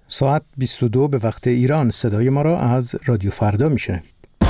ساعت 22 به وقت ایران. صدای ما را از رادیو فردا میشنوید.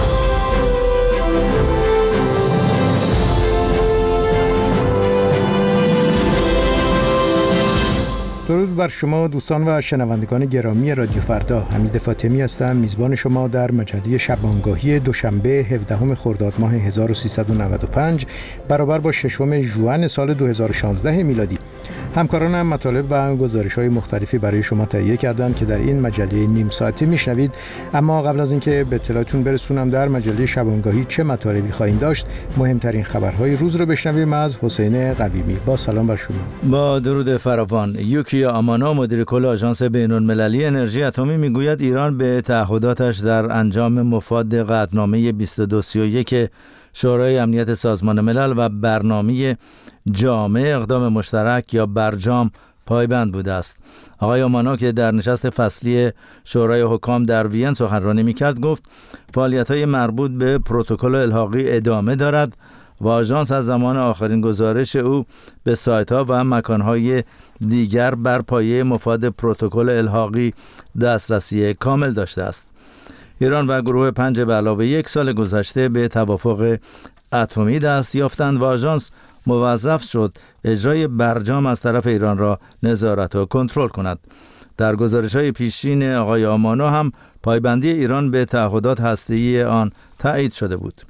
درود بر شما دوستان و شنوندگان گرامی رادیو فردا. حمید فاطمی هستم، میزبان شما در مجله شبانگاهی دوشنبه 17 خرداد ماه 1395 برابر با 6 ژوئن سال 2016 میلادی. همکارانم مطالب و گزارش‌های مختلفی برای شما تهیه کردند که در این مجله نیم ساعته میشنوید. اما قبل از اینکه به اطلاعتون برسونم در مجله شبانگاهی چه مطالبی خواهیم داشت، مهمترین خبرهای روز رو بشنویم از حسین قویمی. با سلام بر شما. با درود فراوان. یوکیا آمانا مدیر کل آژانس بین‌المللی انرژی اتمی میگوید ایران به تعهداتش در انجام مفاد قطعنامه 2231 شورای امنیت سازمان ملل و برنامه جامع اقدام مشترک یا برجام پایبند بوده است. آقای آمانا که در نشست فصلی شورای حکام در وین سخنرانی می‌کرد گفت فعالیت‌های مربوط به پروتکل الحاقی ادامه دارد و آژانس از زمان آخرین گزارش او به سایت‌ها و مکان‌های دیگر بر پایه مفاد پروتکل الحاقی دسترسی کامل داشته است. ایران و گروه 5 به علاوه 1 سال گذشته به توافق اتمی دست یافتند و آژانس موظف شد اجرای برجام از طرف ایران را نظارت و کنترل کند. در گزارش‌های پیشین آقای آمانا هم پایبندی ایران به تعهدات هسته‌ای آن تایید شده بود.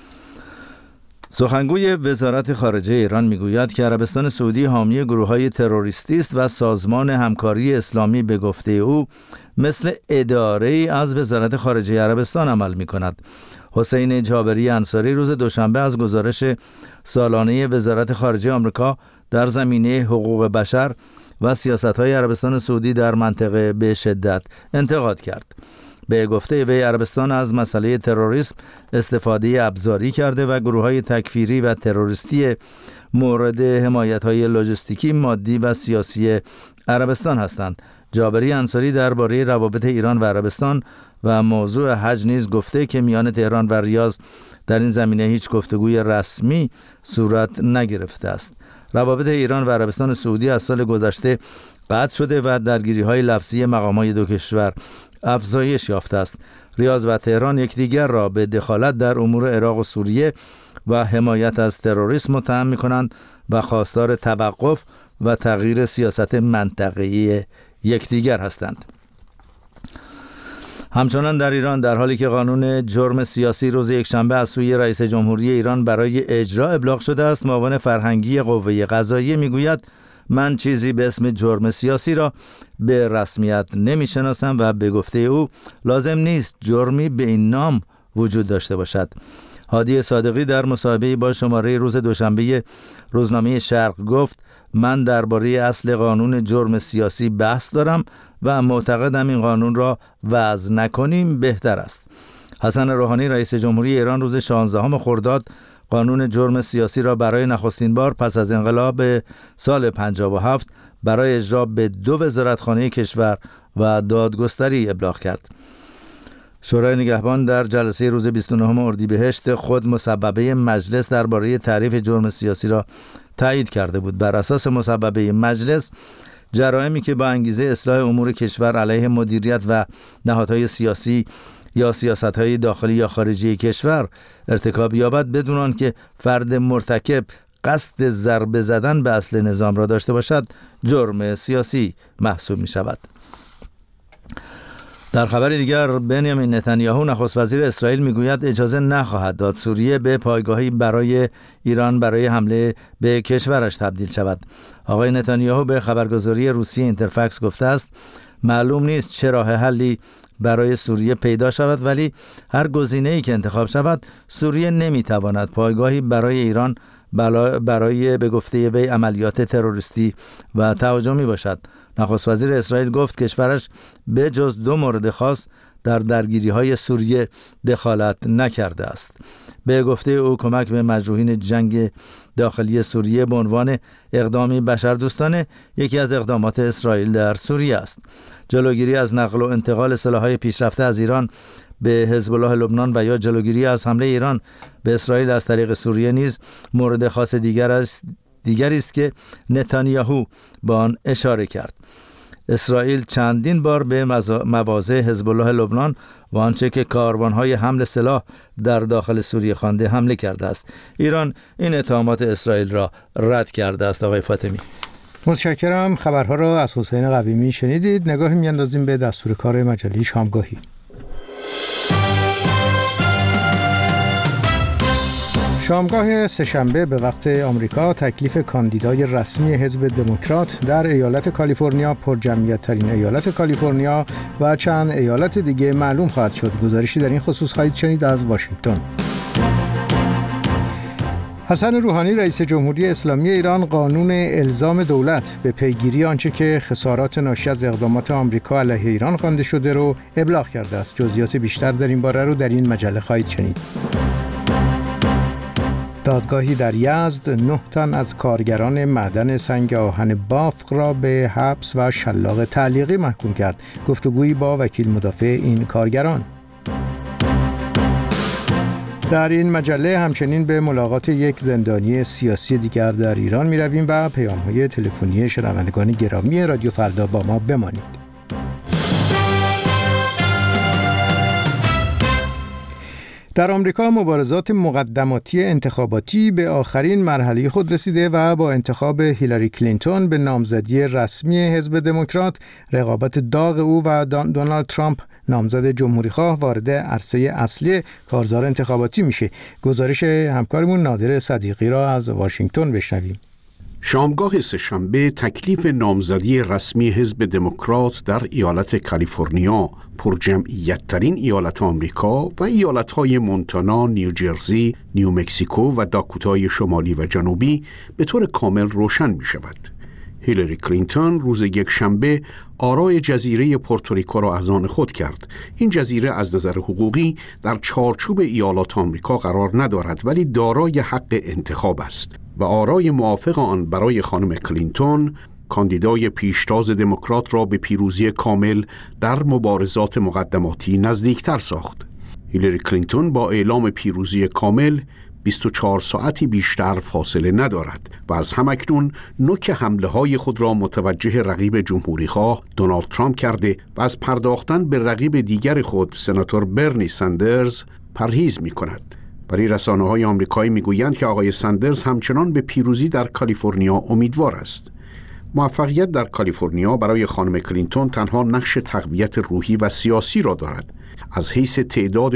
سخنگوی وزارت خارجه ایران میگوید که عربستان سعودی حامی گروه‌های تروریستی است و سازمان همکاری اسلامی به گفته او مثل اداره‌ای از وزارت خارجه عربستان عمل می‌کند. حسین جابری انصاری روز دوشنبه از گزارش سالانه وزارت خارجه آمریکا در زمینه حقوق بشر و سیاست‌های عربستان سعودی در منطقه به شدت انتقاد کرد. به گفته وی عربستان از مسئله تروریسم استفاده ابزاری کرده و گروه‌های تکفیری و تروریستی مورد حمایت‌های لوجستیکی، مادی و سیاسی عربستان هستند. جابری انصاری درباره روابط ایران و عربستان و موضوع حج نیز گفته که میان تهران و ریاض در این زمینه هیچ گفتگوی رسمی صورت نگرفته است. روابط ایران و عربستان سعودی از سال گذشته قطع شده و درگیری‌های لفظی مقام‌های دو کشور افزایش یافته است. ریاض و تهران یکدیگر را به دخالت در امور عراق و سوریه و حمایت از تروریسم متهم می‌کنند و خواستار توقف و تغییر سیاست منطقه‌ای یکدیگر هستند. همچنان در ایران در حالی که قانون جرم سیاسی روز یکشنبه از سوی رئیس جمهوری ایران برای اجرا ابلاغ شده است، معاون فرهنگی قوه قضاییه میگوید من چیزی به اسم جرم سیاسی را به رسمیت نمیشناسم و به گفته او لازم نیست جرمی به این نام وجود داشته باشد. هادی صادقی در مصاحبه‌ای با شماره روز دوشنبه روزنامه شرق گفت من درباره اصل قانون جرم سیاسی بحث دارم و معتقدم این قانون را وضع نکنیم بهتر است. حسن روحانی رئیس جمهوری ایران روز 16 خرداد قانون جرم سیاسی را برای نخستین بار پس از انقلاب سال 57 برای اجرا به 2 وزارتخانه کشور و دادگستری ابلاغ کرد. شورای نگهبان در جلسه روز 29 اردیبهشت خود مسببه مجلس درباره تعریف جرم سیاسی را تایید کرده بود. بر اساس مسببه مجلس جرائمی که با انگیزه اصلاح امور کشور علیه مدیریت و نهادهای سیاسی یا سیاست‌های داخلی یا خارجی کشور ارتکاب یابد بدون آنکه فرد مرتکب قصد ضربه زدن به اصل نظام را داشته باشد جرم سیاسی محسوب می‌شود. در خبر دیگر بنیامین نتانیاهو نخست وزیر اسرائیل میگوید اجازه نخواهد داد سوریه به پایگاهی برای ایران برای حمله به کشورش تبدیل شود. آقای نتانیاهو به خبرگزاری روسیه اینترفکس گفته است معلوم نیست چه راه حلی برای سوریه پیدا شود، ولی هر گزینه‌ای که انتخاب شود سوریه نمیتواند پایگاهی برای ایران برای به گفته وی عملیات تروریستی و تهاجمی باشد. نخست وزیر اسرائیل گفت کشورش به جز 2 مورد خاص در درگیری‌های سوریه دخالت نکرده است. به گفته او کمک به مجروحین جنگ داخلی سوریه به عنوان اقدامی بشردوستانه یکی از اقدامات اسرائیل در سوریه است. جلوگیری از نقل و انتقال سلاح‌های پیشرفته از ایران به حزب الله لبنان و یا جلوگیری از حمله ایران به اسرائیل از طریق سوریه نیز مورد خاص دیگری است که نتانیاهو به آن اشاره کرد. اسرائیل چندین بار به مواضع حزب الله لبنان و آنچه که کاروانهای حمل سلاح در داخل سوریه خوانده حمله کرده است. ایران این اتهامات اسرائیل را رد کرده است. آقای فاطمی، متشکرم. خبرها را از حسین قویمی شنیدید. نگاهی میاندازیم به دستور کار مجله شامگاهی. شامگاه سه‌شنبه به وقت آمریکا تکلیف کاندیدای رسمی حزب دموکرات در ایالت کالیفرنیا، پرجمعیت‌ترین ایالت کالیفرنیا و چند ایالت دیگه معلوم خواهد شد. گزارشی در این خصوص خواهید شنید از واشنگتن. حسن روحانی رئیس جمهوری اسلامی ایران قانون الزام دولت به پیگیری آنچه که خسارات ناشی از اقدامات آمریکا علیه ایران خوانده شده رو ابلاغ کرده است. جزئیات بیشتر در این باره رو در این مجله خواهید شنید. دادگاهی در یزد 9 تن از کارگران معدن سنگ آهن بافق را به حبس و شلاق تعلیقی محکوم کرد. گفتگویی با وکیل مدافع این کارگران. در این مجله همچنین به ملاقات یک زندانی سیاسی دیگر در ایران می رویم و پیام‌های تلفنی شنوندگان گرامی رادیو فردا با ما بمانید. در آمریکا مبارزات مقدماتی انتخاباتی به آخرین مرحله خود رسیده و با انتخاب هیلاری کلینتون به نامزدی رسمی حزب دموکرات، رقابت داغ او و دونالد ترامپ نامزد جمهوریخواه وارد عرصه اصلی کارزار انتخاباتی میشه. گزارش همکارمون نادر صدیقی را از واشنگتن بشنویم. شامگاه سه‌شنبه تکلیف نامزدی رسمی حزب دموکرات در ایالت کالیفرنیا، پرجمعیت‌ترین ایالت آمریکا و ایالت‌های مونتانا، نیوجرسی، نیومکسیکو و داکوتای شمالی و جنوبی به طور کامل روشن می‌شود. هیلاری کلینتون روز یکشنبه آرای جزیره پورتوریکو را از آن خود کرد. این جزیره از نظر حقوقی در چارچوب ایالات آمریکا قرار ندارد ولی دارای حق انتخاب است و آرای موافق آن برای خانم کلینتون، کاندیدای پیشتاز دموکرات، را به پیروزی کامل در مبارزات مقدماتی نزدیکتر ساخت. هیلاری کلینتون با اعلام پیروزی کامل 24 ساعتی بیشتر فاصله ندارد و از همکنون نوک حمله‌های خود را متوجه رقیب جمهوریخواه دونالد ترامپ کرده و از پرداختن به رقیب دیگر خود سناتور برنی سندرز پرهیز می‌کند. ولی رسانه‌های آمریکایی می‌گویند که آقای سندرز همچنان به پیروزی در کالیفرنیا امیدوار است. موفقیت در کالیفرنیا برای خانم کلینتون تنها نقش تقویت روحی و سیاسی را دارد. از حیث تعداد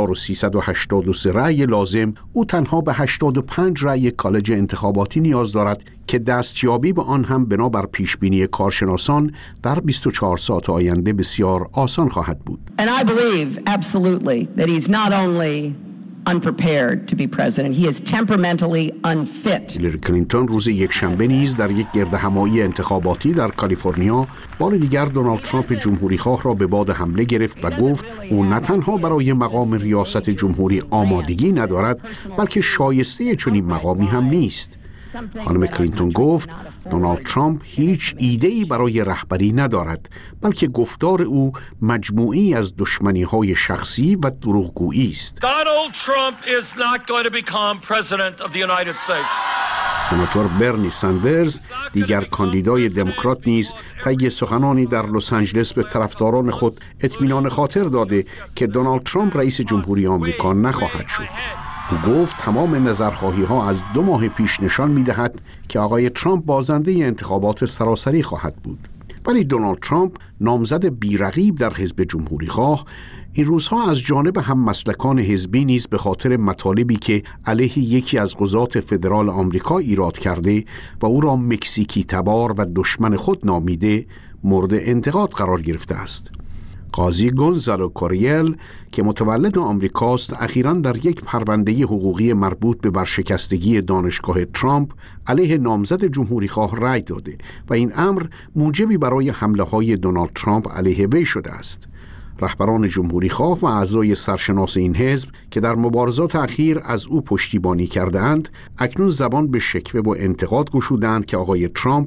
2383 رأی لازم، او تنها به 85 رأی کالج انتخاباتی نیاز دارد که دستیابی به آن هم بنابر پیشبینی کارشناسان در 24 ساعت آینده بسیار آسان خواهد بود. And I believe absolutely that he's not only unprepared to be president, he is temperamentally unfit. هیلاری کلینتون روز یکشنبه نیز در یک گردهمایی انتخاباتی در کالیفرنیا بار دیگر دونالد ترامپ جمهوریخواه را به باد حمله گرفت و گفت او نه تنها برای مقام ریاست جمهوری آمادگی ندارد بلکه شایسته چنین مقامی هم نیست. خانم کلینتون گفت دونالد ترامپ هیچ ایده‌ای برای رهبری ندارد بلکه گفتار او مجموعی از دشمنی‌های شخصی و دروغگویی است. Donald Trump is not going to become president of the United States. سناتور برنی سندرز، دیگر کاندیدای دموکرات، نیز طی سخنانی در لس آنجلس به طرفداران خود اطمینان خاطر داده که دونالد ترامپ رئیس جمهوری آمریکا نخواهد شد. او گفت تمام نظرخواهی‌ها از 2 ماه پیش نشان می‌دهد که آقای ترامپ بازنده انتخابات سراسری خواهد بود. ولی دونالد ترامپ، نامزد بی‌رقیب در حزب جمهوریخواه، این روزها از جانب هممسلکان حزبی نیز به خاطر مطالبی که علیه یکی از قضات فدرال آمریکا ایراد کرده و او را مکزیکی تبار و دشمن خود نامیده، مورد انتقاد قرار گرفته است. قاضی گونزالو کوریل که متولد آمریکاست، اخیراً در یک پرونده حقوقی مربوط به ورشکستگی دانشگاه ترامپ علیه نامزد جمهوریخواه رأی داده و این امر موجبی برای حمله‌های دونالد ترامپ علیه وی شده است. رهبران جمهوریخواه و اعضای سرشناس این حزب که در مبارزات اخیر از او پشتیبانی کردند، اکنون زبان به شکوه و انتقاد گشودند که آقای ترامپ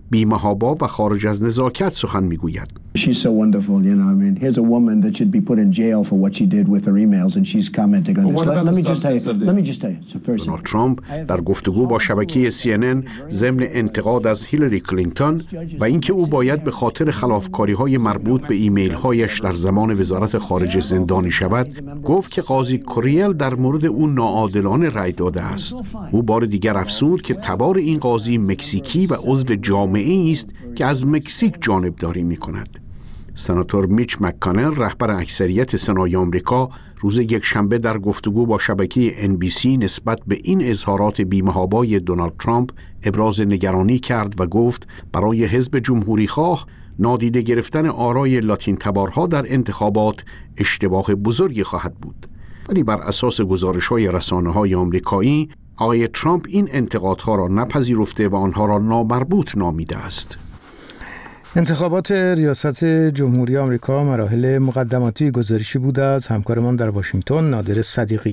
بی‌محابا و خارج از نزاکت سخن میگوید. She's so wonderful, you know. I mean, here's a woman that should be put in jail for what she did with her emails, and she's commenting on this. Let me just tell you. So first, دونالد ترامپ در گفتگو با شبکه CNN ضمن انتقاد از هیلاری کلینتون و اینکه او باید به خاطر خلافکاری‌های مربوط به ایمیل‌هایش در زمان وزارت خارجه زندانی شود، گفت که قاضی کوریل در مورد او ناعادلانه رأی داده است. او بار دیگر افزود که تبار این قاضی مکزیکی و عضو جامعه‌ای است که از مکزیک جانبداری می‌کند. سناتور میچ مک‌کانل رهبر اکثریت سنای آمریکا روز یکشنبه در گفتگو با شبکه NBC نسبت به این اظهارات بی‌محابای دونالد ترامپ ابراز نگرانی کرد و گفت برای حزب جمهوری‌خواه نادیده گرفتن آرای لاتین تبارها در انتخابات اشتباه بزرگی خواهد بود. ولی بر اساس گزارش‌های رسانه‌های آمریکایی آقای ترامپ این انتقادها را نپذیرفته و آنها را نامربوط نامیده است. انتخابات ریاست جمهوری آمریکا مراحل مقدماتی گزارشی بود از همکارمان در واشنگتن نادر صدیقی.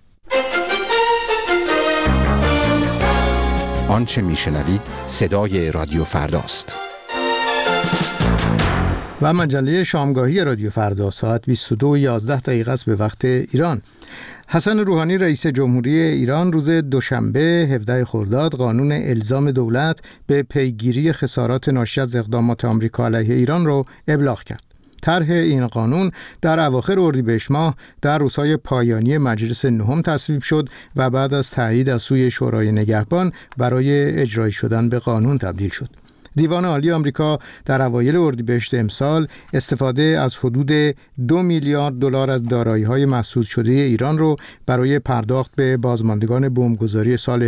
آنچه میشنوید صدای رادیو فرداست. و مجله شامگاهی رادیو فردا ساعت 22:11 است به وقت ایران. حسن روحانی رئیس جمهوری ایران روز دوشنبه 17 خرداد قانون الزام دولت به پیگیری خسارات ناشی از اقدامات آمریکا علیه ایران را ابلاغ کرد. طرح این قانون در اواخر اردیبهشت ماه در روزهای پایانی مجلس نهم تصویب شد و بعد از تایید از سوی شورای نگهبان برای اجرایی شدن به قانون تبدیل شد. دیوان عالی آمریکا در اوایل اردیبهشت امسال استفاده از حدود 2 میلیارد دلار از دارایی‌های مسدود شده ایران رو برای پرداخت به بازماندگان بمبگذاری سال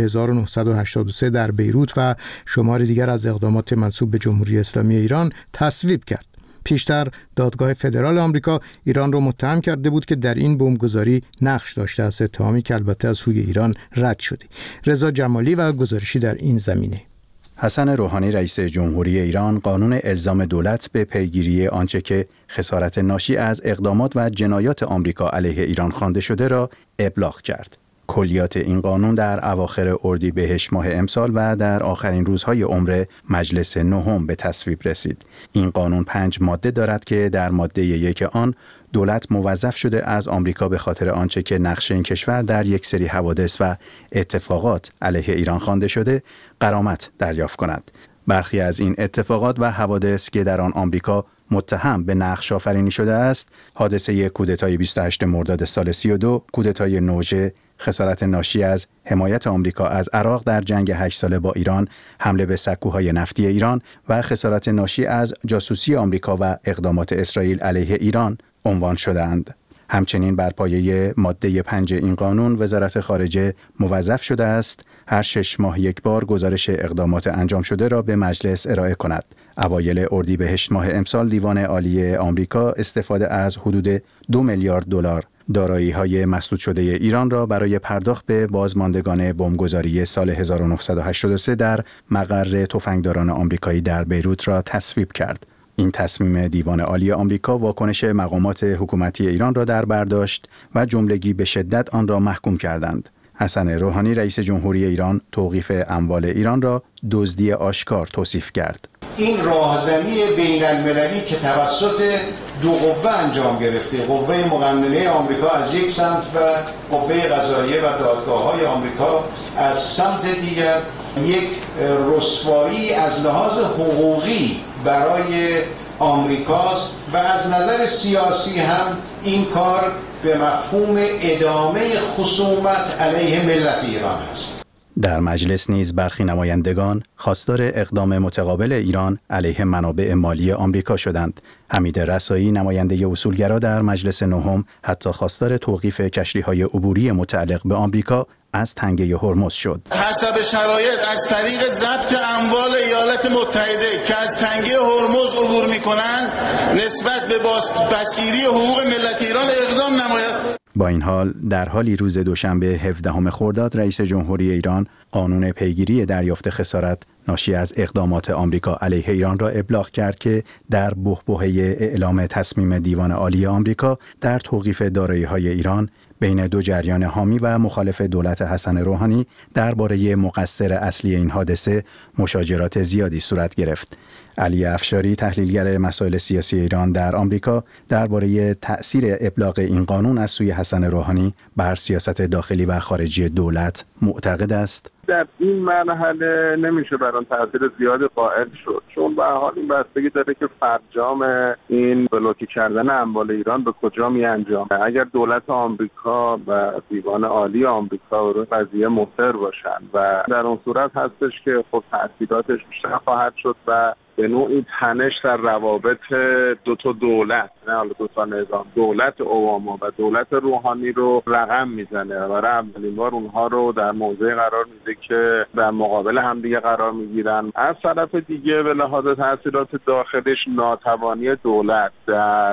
1983 در بیروت و شمار دیگر از اقدامات منسوب به جمهوری اسلامی ایران تصویب کرد. پیشتر دادگاه فدرال آمریکا ایران را متهم کرده بود که در این بمبگذاری نقش داشته است، اتهامی که البته از سوی ایران رد شده. رضا جمالی و گزارشی در این زمینه. حسن روحانی رئیس جمهوری ایران قانون الزام دولت به پیگیری آنچه که خسارت ناشی از اقدامات و جنایات آمریکا علیه ایران خوانده شده را ابلاغ کرد. کلیات این قانون در اواخر اردیبهشت ماه امسال و در آخرین روزهای عمر مجلس نهم به تصویب رسید. این قانون 5 ماده دارد که در ماده 1 آن دولت موظف شده از آمریکا به خاطر آنچه که نقش این کشور در یک سری حوادث و اتفاقات علیه ایران خوانده شده غرامت دریافت کند. برخی از این اتفاقات و حوادث که در آن آمریکا متهم به نقش آفرینی شده است، حادثه کودتای 28 مرداد سال 32، کودتای نوژه، خسارت ناشی از حمایت آمریکا از عراق در جنگ 8 ساله با ایران، حمله به سکوهای نفتی ایران و خسارت ناشی از جاسوسی آمریکا و اقدامات اسرائیل علیه ایران عنوان شده‌اند. همچنین بر پایه ماده 5 این قانون وزارت خارجه موظف شده است هر 6 ماه یک بار گزارش اقدامات انجام شده را به مجلس ارائه کند. اوایل اردیبهشت ماه امسال دیوان عالی آمریکا استفاده از حدود 2 میلیارد دلار دارایی‌های مسدود شده ایران را برای پرداخت به بازماندگان بمبگذاری سال 1983 در مقر تفنگداران آمریکایی در بیروت را تصویب کرد. این تصمیم دیوان عالی آمریکا واکنش مقامات حکومتی ایران را در بر داشت و جملگی به شدت آن را محکوم کردند. حسن روحانی رئیس جمهوری ایران توقیف اموال ایران را دزدی آشکار توصیف کرد. این راهزنی بین المللی که توسط دو قوه انجام گرفته، قوه مقننه آمریکا از یک سمت و قوه قضاییه و دادگاه‌های آمریکا از سمت دیگر، یک رسوایی از لحاظ حقوقی برای آمریکاست و از نظر سیاسی هم این کار به مفهوم ادامه خصومت علیه ملت ایران است. در مجلس نیز برخی نمایندگان خواستار اقدام متقابل ایران علیه منابع مالی آمریکا شدند. حمید رسایی نماینده اصولگرا در مجلس نهم حتی خواستار توقیف کشتی‌های عبوری متعلق به آمریکا از تنگه هرمز شد. حسب شرایط از طریق ضبط اموال ایالات متحده که از تنگه هرمز عبور می‌کنند نسبت به بازگیری حقوق ملت ایران اقدام نماید. با این حال در حالی روز دوشنبه 17 خرداد رئیس جمهوری ایران قانون پیگیری دریافت خسارت ناشی از اقدامات آمریکا علیه ایران را ابلاغ کرد که در بحبوحه اعلام تصمیم دیوان عالی آمریکا در توقیف دارایی‌های ایران بین دو جریان حامی و مخالف دولت حسن روحانی درباره مقصر اصلی این حادثه مشاجرات زیادی صورت گرفت. علی افشاری، تحلیلگر مسائل سیاسی ایران در آمریکا، درباره تأثیر ابلاغ این قانون از سوی حسن روحانی بر سیاست داخلی و خارجی دولت معتقد است. در این مرحله نمیشه بر آن تاثیر زیادی قائل شد، چون به هر حال این بستگی داره که فرجام این بلوکه کردن اموال ایران به کجا می انجامه. اگر دولت آمریکا و دیوان عالی آمریکا رو قضیه مصر باشن و در اون صورت هستش که خب تاثیراتش بیشتر خواهد شد و به نوعی تنش در روابط دو تا دولت، نه حالا دو تا نظام، دولت اوباما و دولت روحانی رو رقم میزنه و برای اولین بار اونها رو در موضع قرار میده که در مقابل همدیگه قرار میگیرن. از طرف دیگه به لحاظ تاثیرات داخلش ناتوانی دولت در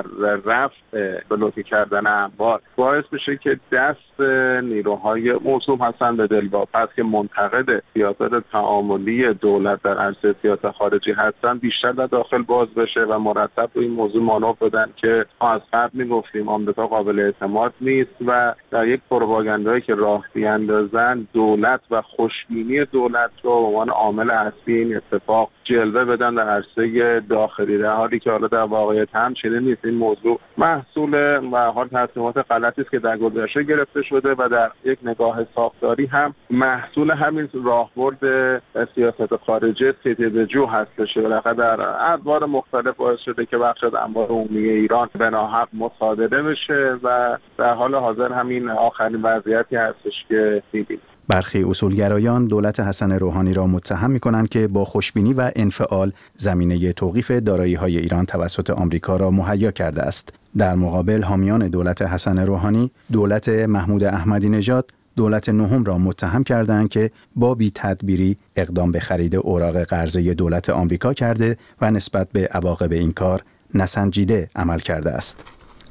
رفع بلوکه کردن اموال باعث بشه که دست نیروهای موسوم هستن به دلواپس که منتقد سیاست تعاملی دولت در عرصه سیاست خارجی هستن بیشتر در داخل باز بشه و مرتب روی این موضوع مانور بدن که از قبل میگفتیم آمریکا قابل اعتماد نیست و در یک پروپاگاندایی که راه بیاندازن دولت و خوشبینی دولت رو به عنوان عامل اصلی این اتفاق جلوه بدن در عرصه داخلی، در حالی که حالا در واقعیت هم چنین نیست. این موضوع محصول و حال تصمیمات غلطی است که در گذشته گرفته شده و در یک نگاه ساختاری هم محصول همین راهبرد سیاست خارجی ستیزجو هستش. بالاخره در ادوار مختلف باعث شده که بخش از اموال عمومی ایران به ناحق مصادره بشه و در حال حاضر همین آخرین وضعیتی هستش که دیدیم. برخی اصولگرایان دولت حسن روحانی را متهم می‌کنند که با خوشبینی و انفعال زمینه توقیف دارایی‌های ایران توسط آمریکا را مهیا کرده است. در مقابل حامیان دولت حسن روحانی، دولت محمود احمدی نژاد، دولت نهم را متهم کردند که با بی‌تدبیری اقدام به خرید اوراق قرضه دولت آمریکا کرده و نسبت به عواقب این کار نسنجیده عمل کرده است.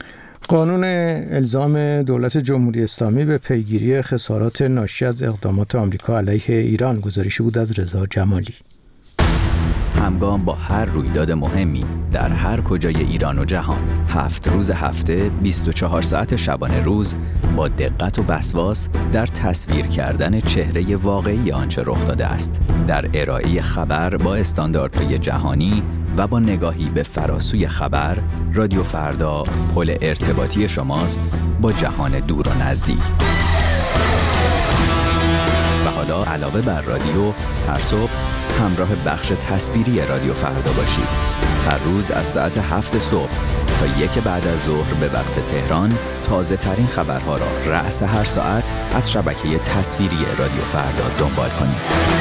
قانون الزام دولت جمهوری اسلامی به پیگیری خسارات ناشی از اقدامات آمریکا علیه ایران، گزارشی بود از رضا جمالی. همگام با هر رویداد مهمی در هر کجای ایران و جهان، 7 روز هفته 24 ساعت شبانه روز با دقت و وسواس در تصویر کردن چهره واقعی آنچه رخ داده است، در ارائه خبر با استانداردهای جهانی و با نگاهی به فراسوی خبر، رادیو فردا پل ارتباطی شماست با جهان دور و نزدیک. و حالا علاوه بر رادیو، هر صبح همراه بخش تصویری رادیو فردا باشید. هر روز از ساعت 7 صبح تا 1 بعد از ظهر به وقت تهران تازه ترین خبرها را رأس هر ساعت از شبکه تصویری رادیو فردا دنبال کنید.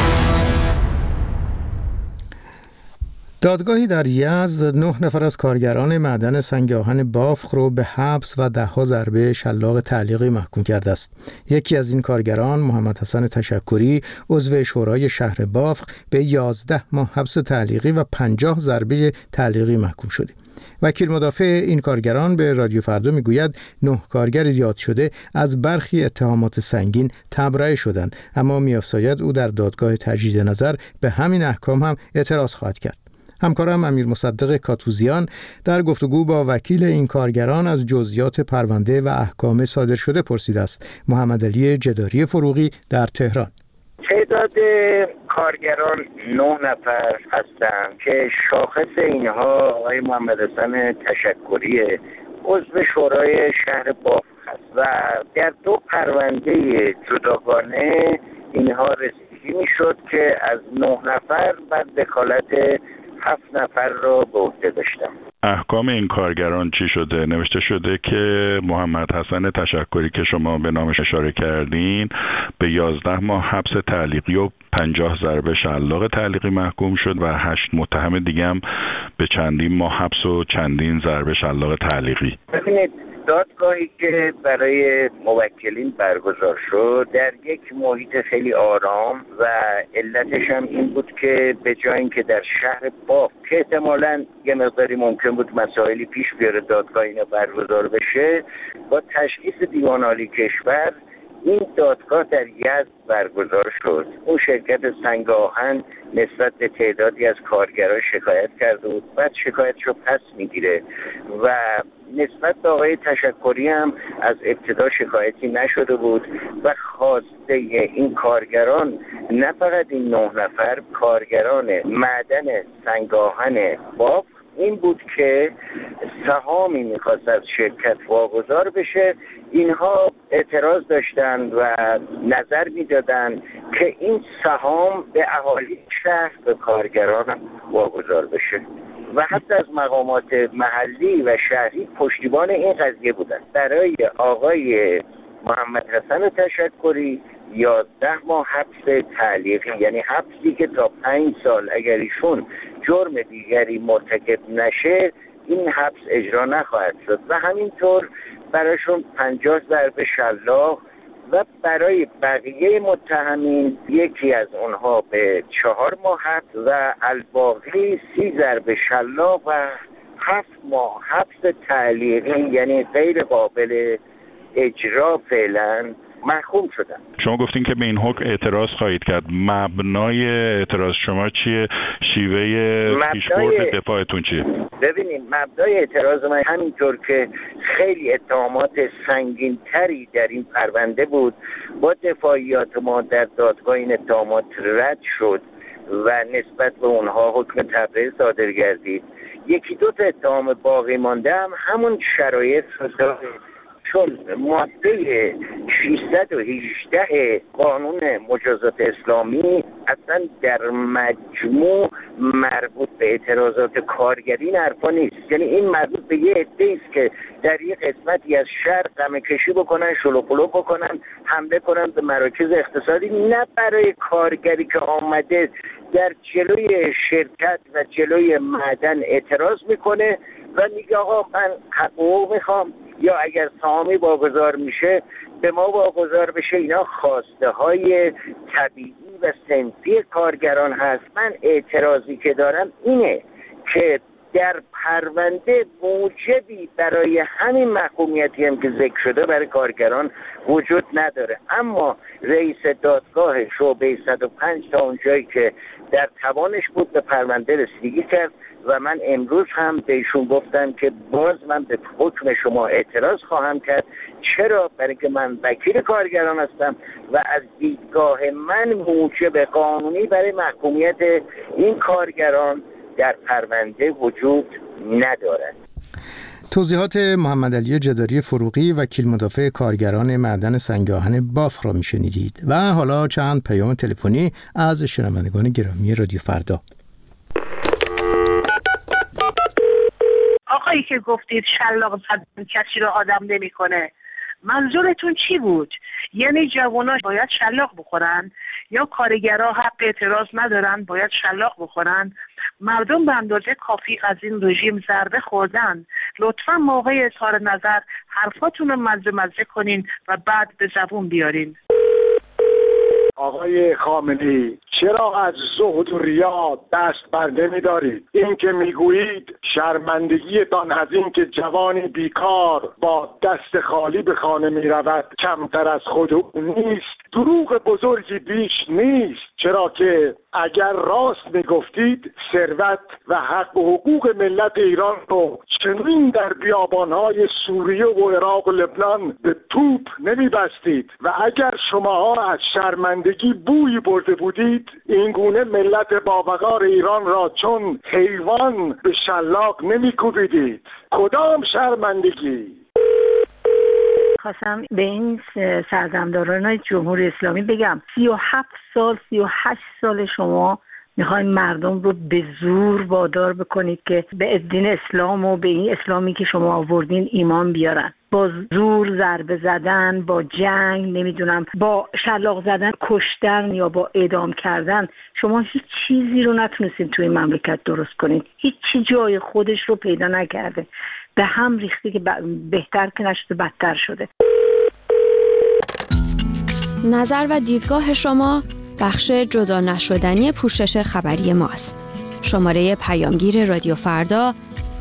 دادگاهی در یزد 9 نفر از کارگران معدن سنگ آهن بافق رو به حبس و 10 ضربه شلاق تعلیقی محکوم کرده است. یکی از این کارگران، محمد حسن تشکری، عضو شورای شهر بافق، به 11 ماه حبس تعلیقی و 50 ضربه تعلیقی محکوم شده. وکیل مدافع این کارگران به رادیو فردا میگوید 9 کارگر یاد شده از برخی اتهامات سنگین تبرئه شدند، اما می‌افزاید او در دادگاه تجدید نظر به همین احکام هم اعتراض خواهد کرد. همکارم امیر مصدق کاتوزیان در گفتگو با وکیل این کارگران از جزئیات پرونده و احکام صادر شده پرسیده است. محمد علی جداری فروغی در تهران. تعداد کارگران 9 نفر هستند که شاخص اینها آقای محمد حسن تشکری عضو شورای شهر بافق است و در 2 پرونده جداگانه اینها رسیدگی میشد که از 9 نفر بعد وکالت 7 نفر را به عهده داشتم. احکام این کارگران چی شده؟ نوشته شده که محمد حسن تشکری که شما به نامش اشاره کردین به 11 ماه حبس تعلیقی و 50 ضربه شلاق تعلیقی محکوم شد و 8 متهم دیگه هم به چندین ماه حبس و چندین ضربه شلاق تعلیقی. ببینید، دادگاهی که برای موکلین برگزار شد در یک محیط خیلی آرام و علتش هم این بود که به جای اینکه در شهر بافق که احتمالاً یه مقداری ممکن بود مسائلی پیش بیاره دادگاه اینا برگزار بشه، با تشخیص دیوان عالی کشور این دادگاه در یزد برگزار شد. اون شرکت سنگ آهن نسبت به تعدادی از کارگران شکایت کرده بود، بعد شکایتشو پس میگیره و نسبت به آقای تشکری هم از ابتدا شکایتی نشده بود و خواسته این کارگران، نه فقط این 9 نفر کارگران معدن سنگاهن بافت، این بود که سهامی میخواست از شرکت واگذار بشه. اینها اعتراض داشتن و نظر میدادن که این سهام به اهالی شهر، به کارگران واگذار بشه و حتی از مقامات محلی و شهری پشتیبان این قضیه بودن. برای آقای محمد حسن تشکری 11 ماه حبس تعلیقی، یعنی حبسی که تا 5 سال اگر ایشون جرم دیگری مرتکب نشه این حبس اجرا نخواهد شد و همینطور برایشون 50 ضرب شلاق و برای بقیه متهمین یکی از اونها به 4 ماه حبس و الباقی 30 ضرب شلاق و 7 ماه حبس تعلیقی، یعنی غیر قابل اجرا فعلا محکوم شدن. شما گفتین که به این حکم اعتراض خواهید کرد. مبنای اعتراض شما چیه؟ شیوه پیشبرد دفاعتون چیه؟ ببینید، مبنای اعتراض من همینطور که خیلی اتهامات سنگین‌تری در این پرونده بود، با دفاعیات ما در دادگاه این اتهامات رد شد و نسبت به اونها حکم تبرئه صادر گردید. یکی دو تا اتهام باقی مانده هم همون شرایط رو، چون ماده 618 قانون مجازات اسلامی اصلا در مجموع مربوط به اعتراضات کارگری این حرفا نیست. یعنی این مربوط به یه عده‌ای است که در یه قسمتی از شهر قمه کشی بکنن، شلوغ بکنن، حمله کنن به مراکز اقتصادی، نه برای کارگری که آمده در جلوی شرکت و جلوی معدن اعتراض میکنه و میگه آقا من حقوق میخوام، یا اگر سهامی واگذار میشه به ما واگذار بشه. اینا خواسته های طبیعی و صنفی کارگران هست. من اعتراضی که دارم اینه که در پرونده موجبی برای همین محکومیتی هم که ذکر شده برای کارگران وجود نداره، اما رئیس دادگاه شعبه 105 تا اونجایی که در توانش بود به پرونده رسیدگی کرد و من امروز هم به ایشون گفتم که باز من به حکم شما اعتراض خواهم کرد. چرا؟ برای که من وکیل کارگران هستم و از دیدگاه من موجب قانونی برای محکومیت این کارگران در پرونده وجود ندارد. توضیحات محمد علی جداری فروغی، وکیل مدافع کارگران معدن سنگاهن بافت را میشنیدید. و حالا چند پیام تلفنی از شنوندگان گرامی رادیو فردا. آقایی که گفتید شلاق زدن کسی را آدم نمیکنه، منظورتون چی بود؟ یعنی جوان‌ها باید شلاق بخورن یا کارگرها حق اعتراض ندارن باید شلاق بخورن؟ مردم به اندازه کافی از این رژیم ضربه خوردن. لطفا موقع اظهار نظر حرفاتون رو مزه کنین و بعد به زبون بیارین. آقای خامنه‌ای، چرا از زهد و ریا دست بر نمی‌دارید؟ این که میگویید شرمندگیتان از این که جوانی بیکار با دست خالی به خانه می‌رود کمتر از خود او نیست، دروغ بزرگی بیش نیست. چرا که اگر راست میگفتید ثروت و حق و حقوق ملت ایران رو چنین در بیابانهای سوریه و عراق و لبنان به توپ نمیبستید و اگر شماها از شرمندگی بوی برده بودید این گونه ملت باوقار ایران را چون حیوان به شلاق نمیکوبیدید. کدام شرمندگی؟ خواستم به این سردمداران جمهوری اسلامی بگم 38 سال شما میخواین مردم رو به زور وادار بکنید که به دین اسلام و به این اسلامی که شما آوردین ایمان بیارن. با زور ضربه زدن، با جنگ، نمیدونم با شلاق زدن، کشتن یا با اعدام کردن شما هیچ چیزی رو نتونستید توی مملکت درست کنید. هیچ چی جای خودش رو پیدا نکرده. به هم ریخته که بهتر که نشده بدتر شده. نظر و دیدگاه شما بخش جدا نشدنی پوشش خبری ماست. شماره پیامگیر رادیو فردا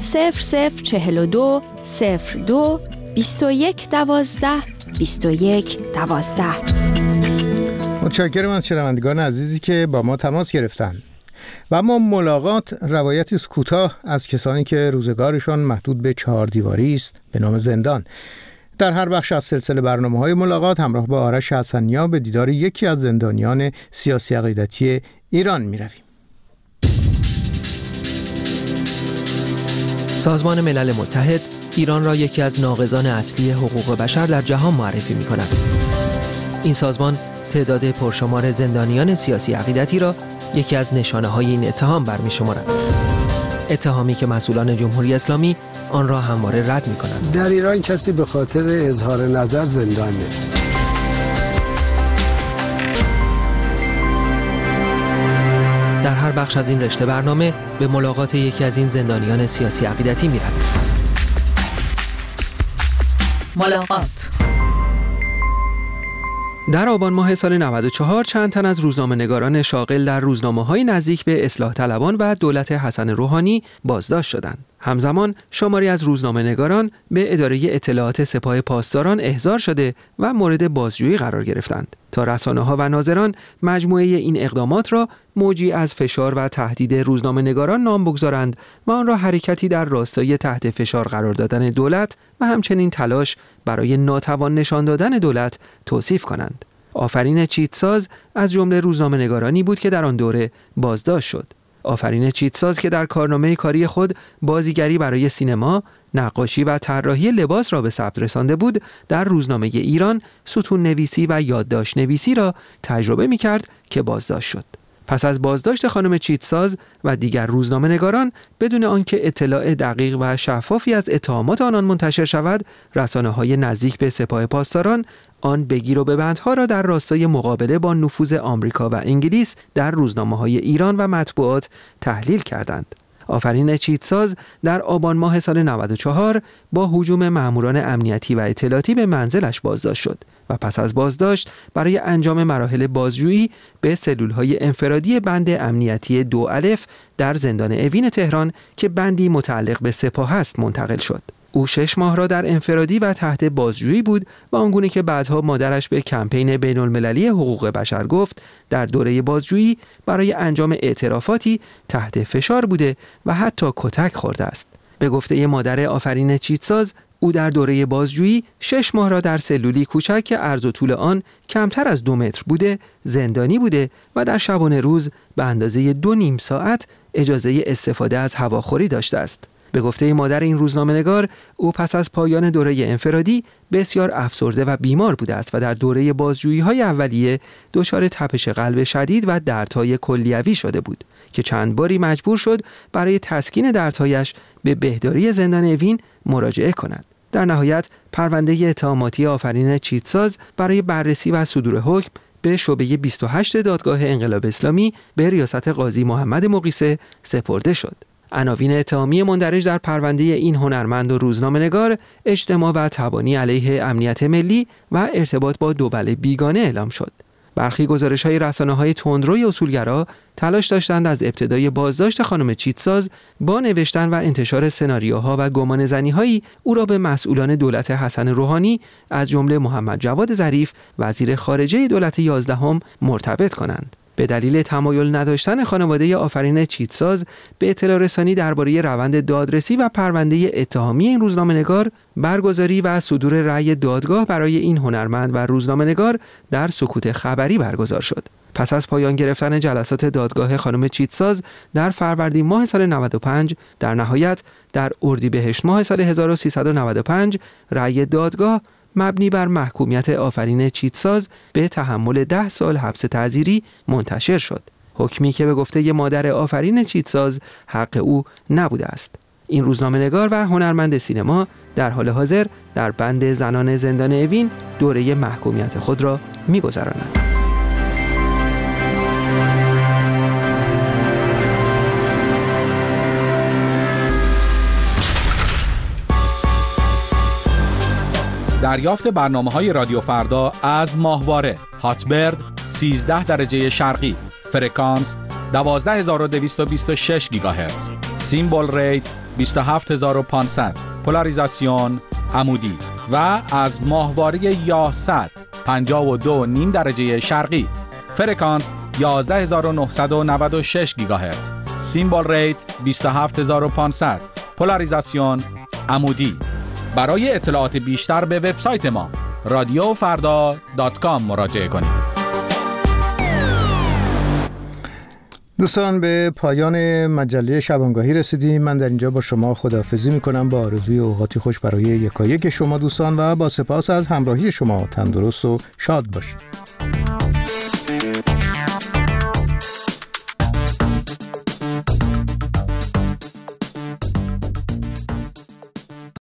0042 02 21 12 21 12. متشکرم از شنوندگان عزیزی که با ما تماس گرفتن. و اما ملاقات روایتی است کوتاه از کسانی که روزگارشان محدود به 4 دیواری است به نام زندان. در هر بخش از سلسله برنامه‌های ملاقات همراه با آرش حسنیا به دیدار یکی از زندانیان سیاسی عقیدتی ایران می‌رویم. سازمان ملل متحد ایران را یکی از ناقضان اصلی حقوق بشر در جهان معرفی می‌کند. این سازمان تعداد پرشمار زندانیان سیاسی عقیدتی را یکی از نشانه‌های این اتهام برمی‌شمارد. اتهامی که مسئولان جمهوری اسلامی آن را همواره رد می‌کنند. در ایران کسی به خاطر اظهار نظر زندان نیست. در هر بخش از این رشته برنامه به ملاقات یکی از این زندانیان سیاسی عقیدتی می‌رویم. ملاقات. در آبان ماه سال 94 چند تن از روزنامه‌نگاران شاغل در روزنامه‌های نزدیک به اصلاح طلبان و دولت حسن روحانی بازداشت شدند. همزمان شماری از روزنامه‌نگاران به اداره اطلاعات سپاه پاسداران احضار شده و مورد بازجویی قرار گرفتند تا رسانه‌ها و ناظران مجموعه این اقدامات را موجی از فشار و تهدید روزنامه‌نگاران نام بگذارند و آن را حرکتی در راستای تحت فشار قرار دادن دولت و همچنین تلاش برای ناتوان نشان دادن دولت توصیف کنند. آفرین چیتساز از جمله روزنامه‌نگارانی بود که در آن دوره بازداشت شد. آفرین چیتساز که در کارنامه کاری خود بازیگری برای سینما، نقاشی و طراحی لباس را به ثبت رسانده بود، در روزنامه ایران ستون نویسی و یادداشت نویسی را تجربه می‌کرد که بازداشت شد. پس از بازداشت خانم چیتساز و دیگر روزنامه‌نگاران بدون آنکه اطلاع دقیق و شفافی از اتهامات آنان منتشر شود، رسانه‌های نزدیک به سپاه پاسداران آن بگیر و ببندها را در راستای مقابله با نفوذ آمریکا و انگلیس در روزنامه‌های ایران و مطبوعات تحلیل کردند. آفرین چیتساز در آبان ماه سال 94 با هجوم ماموران امنیتی و اطلاعاتی به منزلش بازداشت شد و پس از بازداشت برای انجام مراحل بازجویی به سلول‌های انفرادی بند امنیتی 2 الف در زندان اوین تهران که بندی متعلق به سپاه است منتقل شد. او 6 ماه را در انفرادی و تحت بازجویی بود و آنگونه که بعدها مادرش به کمپین بین‌المللی حقوق بشر گفت، در دوره بازجویی برای انجام اعترافاتی تحت فشار بوده و حتی کتک خورده است. به گفته مادر آفرین چیتساز، او در دوره بازجویی 6 ماه را در سلولی کوچک که عرض و طول آن کمتر از 2 متر بوده زندانی بوده و در شبانه روز به اندازه 2.5 ساعت اجازه استفاده از هواخوری داشته است. به گفته مادر این روزنامه‌نگار، او پس از پایان دوره انفرادی بسیار افسرده و بیمار بوده است و در دوره بازجویی‌های اولیه دچار تپش قلب شدید و دردهای کلیوی شده بود که چند باری مجبور شد برای تسکین دردهایش به بهداری زندان اوین مراجعه کند. در نهایت پرونده اتهاماتی آفرین چیتساز برای بررسی و صدور حکم به شعبه 28 دادگاه انقلاب اسلامی به ریاست قاضی محمد مقیسه سپرده شد. عناوین اتهامی مندرج در پرونده این هنرمند و روزنامه‌نگار اجتماع و تبانی علیه امنیت ملی و ارتباط با دول بیگانه اعلام شد. برخی گزارش‌های رسانه‌های تندروی اصولگرا تلاش داشتند از ابتدای بازداشت خانم چیتساز با نوشتن و انتشار سناریوها و گمانه‌زنی‌هایی او را به مسئولان دولت حسن روحانی از جمله محمد جواد ظریف وزیر خارجه دولت 11 مرتبط کنند. به دلیل تمایل نداشتن خانواده آفرین چیتساز به اطلاع رسانی درباره روند دادرسی و پرونده اتهامی این روزنامه‌نگار، برگزاری و صدور رأی دادگاه برای این هنرمند و روزنامه‌نگار در سکوت خبری برگزار شد. پس از پایان گرفتن جلسات دادگاه خانم چیتساز در فروردین ماه سال 95، در نهایت در اردیبهشت ماه سال 1395 رأی دادگاه مبنی بر محکومیت آفرین چیتساز به تحمل 10 سال حبس تعزیری منتشر شد. حکمی که به گفته مادر آفرین چیتساز حق او نبوده است. این روزنامه‌نگار و هنرمند سینما در حال حاضر در بند زنان زندان اوین دوره محکومیت خود را می‌گذرانند. دریافت برنامه‌های رادیو فردا از ماهواره هاتبرد 13 درجه شرقی، فرکانس 12226 گیگاهرتز، سیمبل ریت 27500، پولاریزاسیون عمودی و از ماهواره یاهصد 52.5 درجه شرقی، فرکانس 11996 گیگاهرتز. سیمبل ریت 27500. پولاریزاسیون عمودی. برای اطلاعات بیشتر به وبسایت ما radiofarda.com مراجعه کنید. دوستان به پایان مجله شبانگاهی رسیدیم. من در اینجا با شما خداحافظی میکنم با آرزوی اوقاتی خوش برای یکایک شما دوستان و با سپاس از همراهی شما. تندرست و شاد باشید.